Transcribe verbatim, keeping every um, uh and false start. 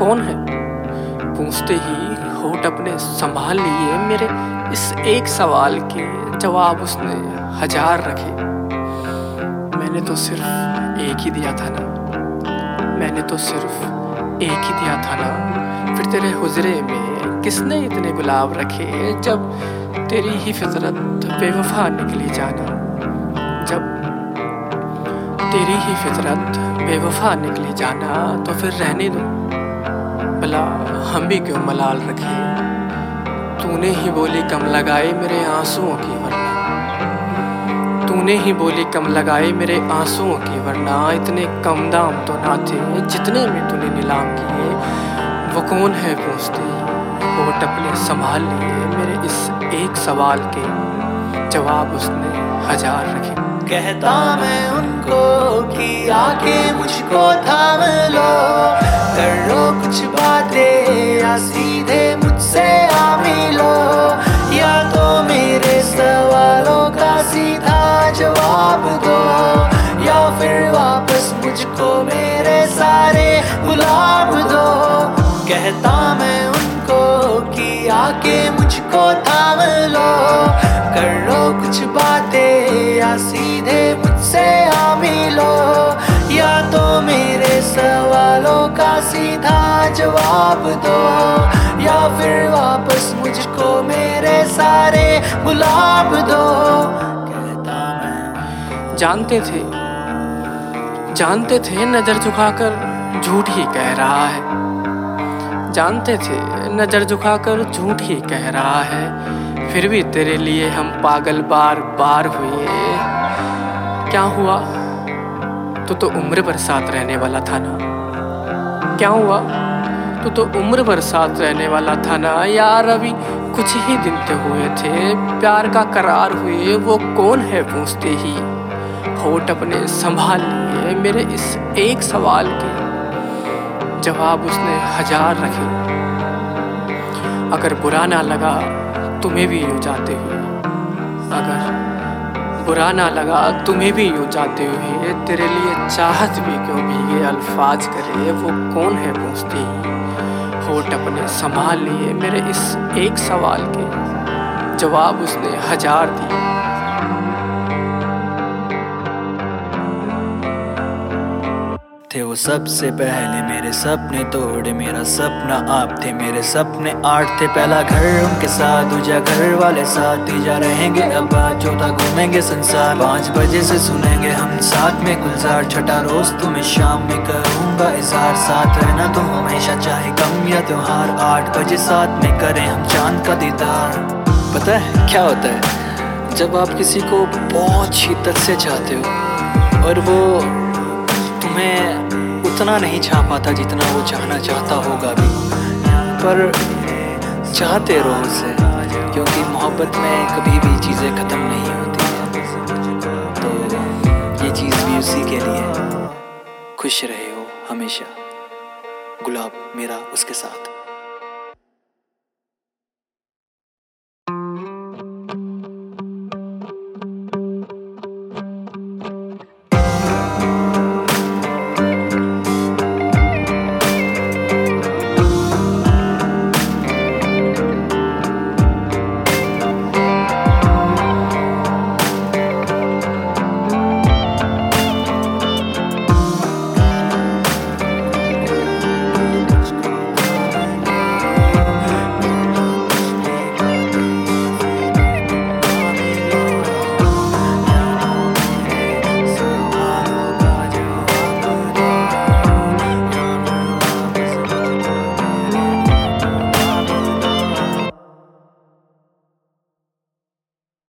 कौन है? पूछते ही होठ अपने संभाल लिए मेरे इस एक सवाल के जवाब उसने हजार रखे। मैंने तो सिर्फ एक ही दिया था ना, मैंने तो सिर्फ एक ही दिया था ना। फिर तेरे हुजरे में किसने इतने गुलाब रखे, जब तेरी ही फितरत बेवफा निकली जाना, जब तेरी ही फितरत बेवफा निकली जाना। तो फिर रहने दो, भला हम भी क्यों मलाल रखे। तूने ही बोली कम लगाए मेरे आंसुओं की वरना, तूने ही बोली कम लगाए मेरे आंसुओं की वरना। इतने कम दाम तो ना थे जितने में तूने नीलाम किए। वो कौन है पूछते ही होठ अपने संभाल लिए मेरे इस एक सवाल के जवाब उसने हजार रखे। कहता मैं उनको कि आके मुझको थाम लो, कर लो कुछ बातें या सीधे मुझसे आ मिलो, या तो मेरे सवालों का सीधा जवाब दो, या फिर वापस मुझको मेरे सारे गुलाब दो। कहता मैं उनको कि आके मुझको थाम लो, कर लो कुछ बातें या सीधे मुझसे आ मिलो, या तो मेरे सवालों का सीधा जवाब दो, या फिर वापस मुझको मेरे सारे गुलाब दो। कहता मैं जानते थे जानते थे नजर झुकाकर झूठ ही कह रहा है, जानते थे नजर झुकाकर झूठ ही कह रहा है। फिर भी तेरे लिए हम पागल बार बार हुए। क्या हुआ, तू तो उम्र भर साथ रहने वाला था ना। क्या हुआ, तू तो उम्र भर साथ रहने वाला था ना। यार अभी कुछ ही दिन तो हुए थे प्यार का करार हुए। वो कौन है पूछते ही होठ अपने संभाल लिए मेरे इस एक सवाल के जवाब उसने हजार रखे। अगर बुरा ना लगा तुम्हें भी यूं जाते हुए, अगर बुरा ना लगा तुम्हें भी यूं जाते हुए, तेरे लिए चाहत भी क्यों भीगे अल्फाज करे। वो कौन है पूछते ही होठ अपने संभाल लिए मेरे इस एक सवाल के जवाब उसने हजार दिए। थे वो सबसे पहले मेरे सपने तोड़े, मेरा सपना आप थे, मेरे सपने आठ थे। पहला घर उनके साथ, दूजा घर वाले साथ, तीजा रहेंगे अब बात, चौथा घूमेंगे संसार। पाँच बजे से सुनेंगे हम साथ में गुलजार, छठा रोज तुम्हें शाम में करूँगा इजहार। साथ रहना तुम हमेशा चाहे गम या त्योहार, आठ बजे साथ में करें हम चांद का दीदार। पता है क्या होता है जब आप किसी को बहुत शिद्दत से चाहते हो और वो तुम्हें उतना नहीं चाह पाता जितना वो चाहना चाहता होगा भी, पर चाहते रहो उसे, क्योंकि मोहब्बत में कभी भी चीज़ें ख़त्म नहीं होती हैं। तो ये चीज़ भी उसी के लिए। खुश रहे हो हमेशा, गुलाब मेरा उसके साथ।